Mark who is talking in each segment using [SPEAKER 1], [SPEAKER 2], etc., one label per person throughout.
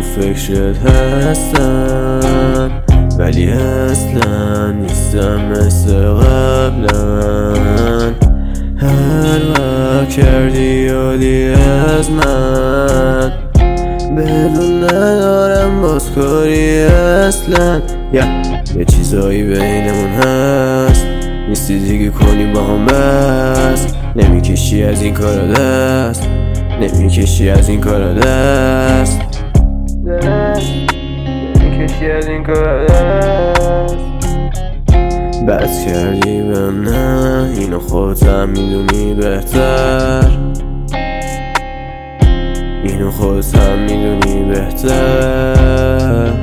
[SPEAKER 1] تو فکرت هستم، ولی اصلا نیستم مثل قبلا. هر وقت کردی یادی از من، بدون ندارم باز کاری اصلا. یه چیزایی بینمون هست، نیستی دیگه کنی با هم بس. نمیکشی از این کارا دست، نمیکشی از این کارا دست، نمیکشی از این کارا دست. بس کردی به نه، اینو خودت میدونی بهتر، اینو خودت میدونی بهتر.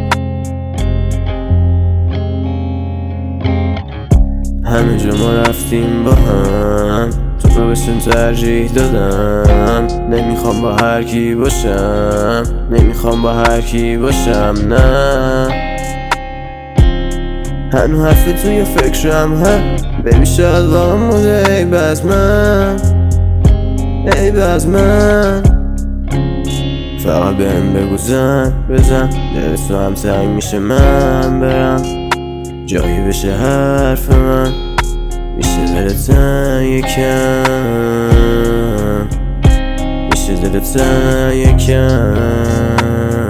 [SPEAKER 1] همه جا ما رفتیم با هم، تو رو بهشون ترجیح دادم. نمیخوام با هر کی باشم، نمیخوام با هر کی باشم، نه. هنو حرفی توی فکرم بیبی شاید واقعا بوده. عیب از من، عیب از من. فقط بهم بگو زن بزن، دلت تو هم تنگ میشه من برم، جایی بشه حرف من، میشه دلت تنگ یکم، میشه دلت تنگ یکم.